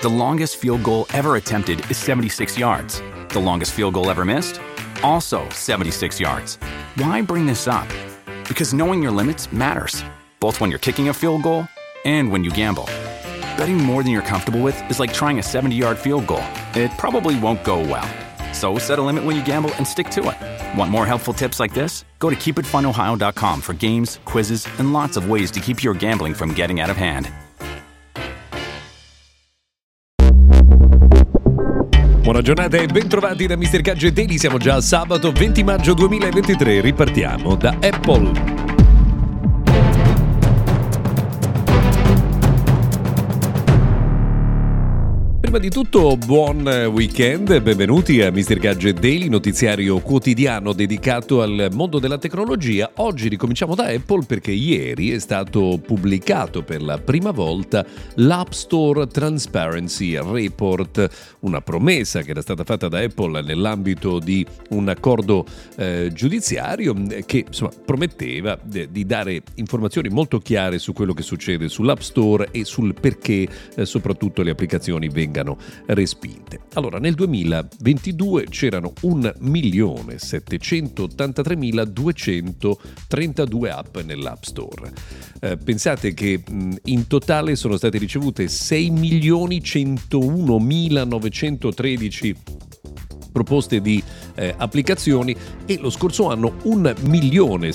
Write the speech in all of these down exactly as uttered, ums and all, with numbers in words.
The longest field goal ever attempted is seventy-six yards. The longest field goal ever missed? Also seventy-six yards. Why bring this up? Because knowing your limits matters, both when you're kicking a field goal and when you gamble. Betting more than you're comfortable with is like trying a seventy-yard field goal. It probably won't go well. So set a limit when you gamble and stick to it. Want more helpful tips like this? Go to keep it fun ohio dot com for games, quizzes, and lots of ways to keep your gambling from getting out of hand. Buona giornata e bentrovati da mister Gadget Daily. Siamo già a sabato venti maggio duemilaventitré. Ripartiamo da Apple. Prima di tutto, buon weekend, benvenuti a mister Gadget Daily, notiziario quotidiano dedicato al mondo della tecnologia. Oggi ricominciamo da Apple perché ieri è stato pubblicato per la prima volta l'App Store Transparency Report, una promessa che era stata fatta da Apple nell'ambito di un accordo eh, giudiziario che insomma prometteva de- di dare informazioni molto chiare su quello che succede sull'App Store e sul perché eh, soprattutto le applicazioni vengano respinte. Allora, nel duemilaventidue c'erano un milione settecentottantatremiladuecentotrentadue app nell'App Store. Eh, pensate che mh, in totale sono state ricevute sei milioni centounomilanovecentotrediciproposte di eh, applicazioni e lo scorso anno un milione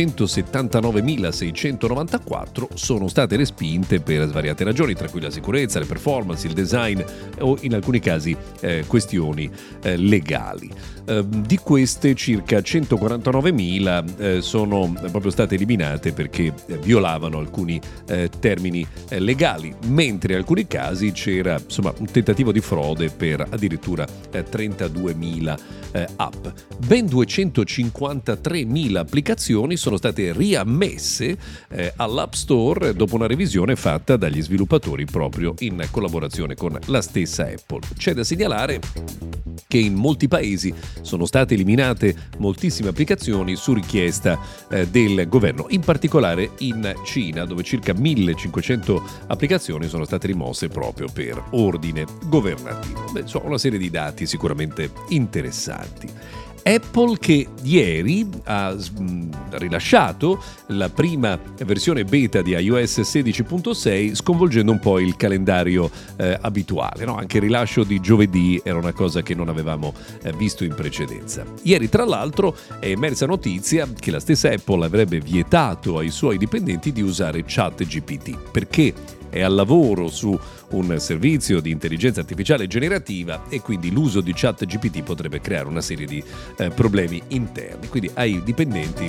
seicentosettantanovemilaseicentonovantaquattro sono state respinte per svariate ragioni, tra cui la sicurezza, le performance, il design o in alcuni casi eh, questioni eh, legali. Eh, di queste circa centoquarantanovemila eh, sono proprio state eliminate perché violavano alcuni eh, termini eh, legali, mentre in alcuni casi c'era insomma un tentativo di frode per addirittura eh, trentaduemila eh, app. Ben duecentocinquantatremila applicazioni sono state riammesse eh, all'App Store dopo una revisione fatta dagli sviluppatori proprio in collaborazione con la stessa Apple. C'è da segnalare che in molti paesi sono state eliminate moltissime applicazioni su richiesta eh, del governo, in particolare in Cina, dove circa millecinquecento applicazioni sono state rimosse proprio per ordine governativo. Beh, insomma, una serie di dati sicuramente interessanti. Apple che ieri ha rilasciato la prima versione beta di iOS sedici punto sei, sconvolgendo un po' il calendario eh, abituale, no? Anche il rilascio di giovedì era una cosa che non avevamo eh, visto in precedenza. Ieri, tra l'altro, è emersa notizia che la stessa Apple avrebbe vietato ai suoi dipendenti di usare ChatGPT, perché è al lavoro su un servizio di intelligenza artificiale generativa e quindi l'uso di ChatGPT potrebbe creare una serie di eh, problemi interni. Quindi ai dipendenti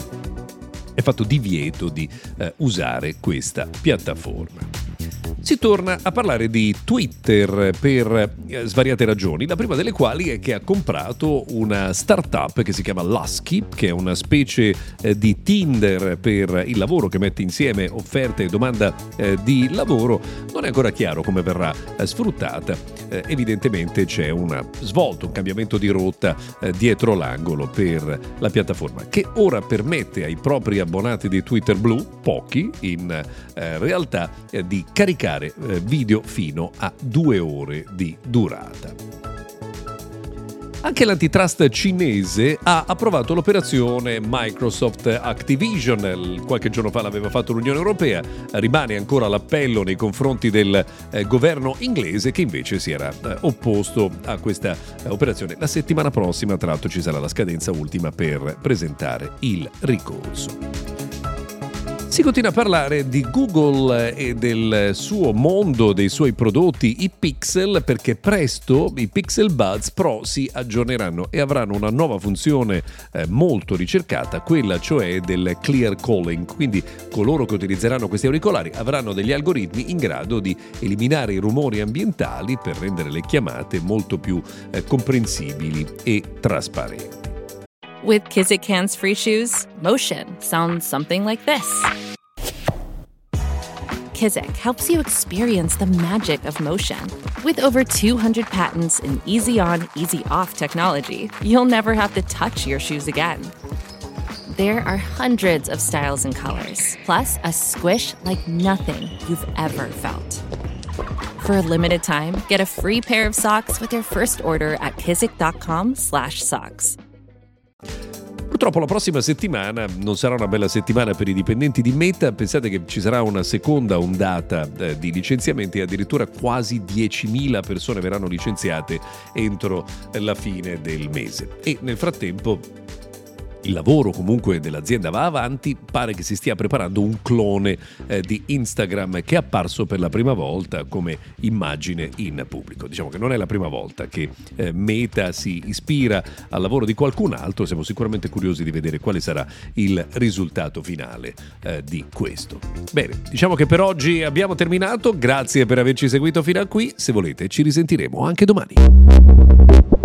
è fatto divieto di eh, usare questa piattaforma. Si torna a parlare di Twitter per eh, svariate ragioni, la prima delle quali è che ha comprato una startup che si chiama Lusky, che è una specie eh, di Tinder per il lavoro che mette insieme offerta e domanda eh, di lavoro. Non è ancora chiaro come verrà eh, sfruttata, eh, evidentemente c'è una svolta, un cambiamento di rotta eh, dietro l'angolo per la piattaforma, che ora permette ai propri abbonati di Twitter Blue, pochi in eh, realtà, eh, di caricare video fino a due ore di durata. Anche l'antitrust cinese ha approvato l'operazione Microsoft Activision. Qualche giorno fa l'aveva fatto l'Unione Europea, rimane ancora l'appello nei confronti del eh, governo inglese, che invece si era eh, opposto a questa eh, operazione. La settimana prossima, tra l'altro, ci sarà la scadenza ultima per presentare il ricorso. Si continua a parlare di Google e del suo mondo, dei suoi prodotti, i Pixel, perché presto i Pixel Buds Pro si aggiorneranno e avranno una nuova funzione eh, molto ricercata, quella cioè del clear calling. Quindi coloro che utilizzeranno questi auricolari avranno degli algoritmi in grado di eliminare i rumori ambientali per rendere le chiamate molto più eh, comprensibili e trasparenti. With Kizik hands-free shoes, motion sounds something like this. Kizik helps you experience the magic of motion. With over two hundred patents and easy-on, easy-off technology, you'll never have to touch your shoes again. There are hundreds of styles and colors, plus a squish like nothing you've ever felt. For a limited time, get a free pair of socks with your first order at kizik.com slash socks. Purtroppo la prossima settimana non sarà una bella settimana per i dipendenti di Meta. Pensate che ci sarà una seconda ondata eh, di licenziamenti, addirittura quasi diecimila persone verranno licenziate entro la fine del mese. E nel frattempo il lavoro comunque dell'azienda va avanti, pare che si stia preparando un clone eh, di Instagram che è apparso per la prima volta come immagine in pubblico. Diciamo che non è la prima volta che eh, Meta si ispira al lavoro di qualcun altro, siamo sicuramente curiosi di vedere quale sarà il risultato finale eh, di questo. Bene, diciamo che per oggi abbiamo terminato, grazie per averci seguito fino a qui, se volete ci risentiremo anche domani.